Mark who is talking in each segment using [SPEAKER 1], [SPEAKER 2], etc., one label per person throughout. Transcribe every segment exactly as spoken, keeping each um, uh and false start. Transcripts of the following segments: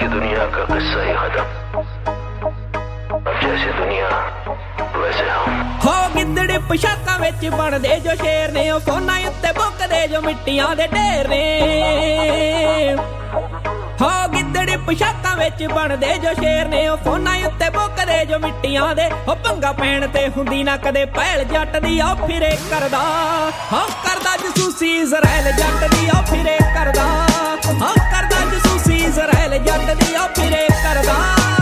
[SPEAKER 1] की दुनिया का किस्सा ही खत्म, अब जैसे दुनिया वैसे हम।
[SPEAKER 2] हो गिद्दड़ पोशाकां विच बनदे जो शेर ने, ओ फोनां उत्ते बुकदे जो मिट्टियां दे ढेर ने। हो गिद्दड़ पोशाकां विच बनदे जो शेर ने, ओ फोनां उत्ते बुकदे जो मिट्टियां दे। ओ पंगा पैण ते हुंदी ना कदे पहल जट दी, ओ फिरे करदा हो करदा जसूसी इज़राइल जट दी, ओ फिरे करदा हो करदा जसूसी इज़राइल जट दी, ओ फिरे करदा।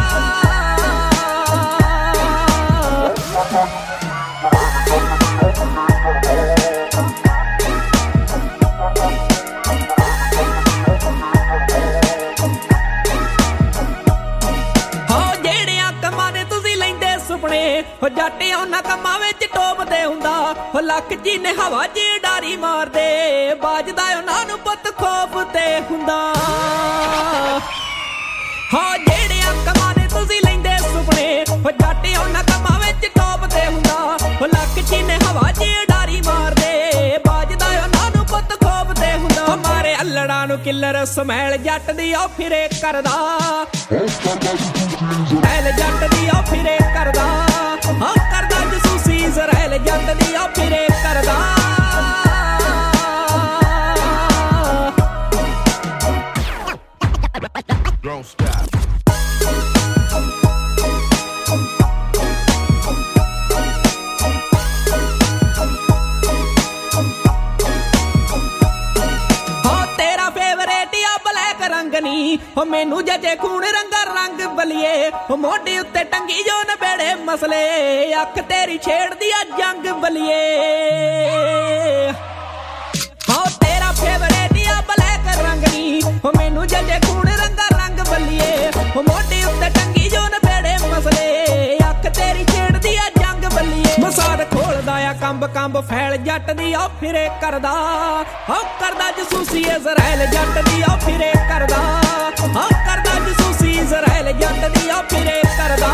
[SPEAKER 2] हो जट उन्हां कम्मां विच टोपदे हुंदा, हो लख जीने हवा च डारी मारदे, बाजदा उन्हां नूं पुत खौफ ते हुंदा। हो जेड़ियां कम्मां ने तुसीं लैंदे सुपने, हो जट उन्हां कम्मां विच टोपदे हुंदा, हो लख जीने हवा च डारी मारदे, बाजदा उन्हां नूं पुत खौफ ते हुंदा। मारे अल्लड़ां नूं किल्लर समैल जट दी, ओ फिरे करदा इज़राइल जट दी, ओ फिरे करदा हो करदा जसूसी इज़राइल जट दी, ओ फिरे करदा।
[SPEAKER 1] Don't stop.
[SPEAKER 2] हो मैनू जजे खून रंगा रंग बलिए, हो मोढे उत्ते टंगी जो नबेड़े मसले, अख तेरी छेड़ दिया जंग बलिए। हो तेरा फेवरेट या ब्लैक रंगनी, हो मैनू जजे खून रंगा रंग बलिए, हो मोढे उत्ते टंगी जो नबेड़े मसले, अख तेरी छेड़ दिया जंग बलिए। मसाद खोलदा आ कंब कंब फैल जट दी, ओ फिरे करदा हो करदा जसूसी इज़राइल जट दी, ओ फिरे करदा हो करदा जसूसी इज़राइल जट दी, ओ फिरे करदा।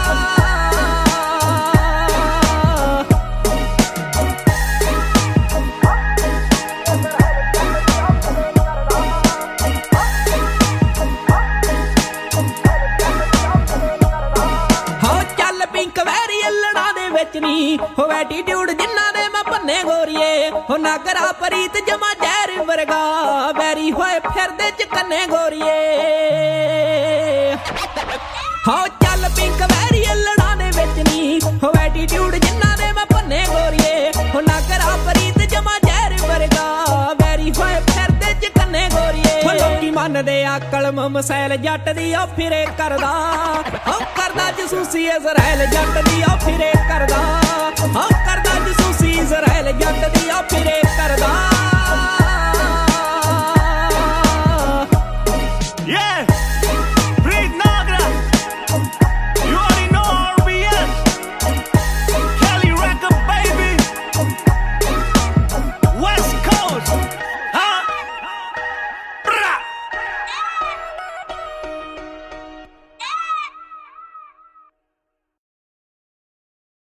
[SPEAKER 2] हो चल पिंक वैरी अल्लड़ां दे विच नी, हो एटीट्यूड जिन्ना दे मैं भन्ने गोरीए, हो नागरा परीत जमा जहर वर्गा, वैरी होए फिरदे च कन्ने गोरीए। हो चल पिंक वैरी अल्लड़ां दे विच नी, हो एटीट्यूड जिन्ना दे मैं भन्ने गोरीए, हो नागरा परीत जमा जहर वर्गा, वैरी होए फिरदे च कन्ने गोरीए। हो लोकी मनदे आ कलम मसैल जट दी, ओ फिरे करदा हो करदा जसूसी इज़राइल जट दी, ओ फिरे करदा हो करदा जसूसी इज़राइल जट दी, ओ फिरे करदा।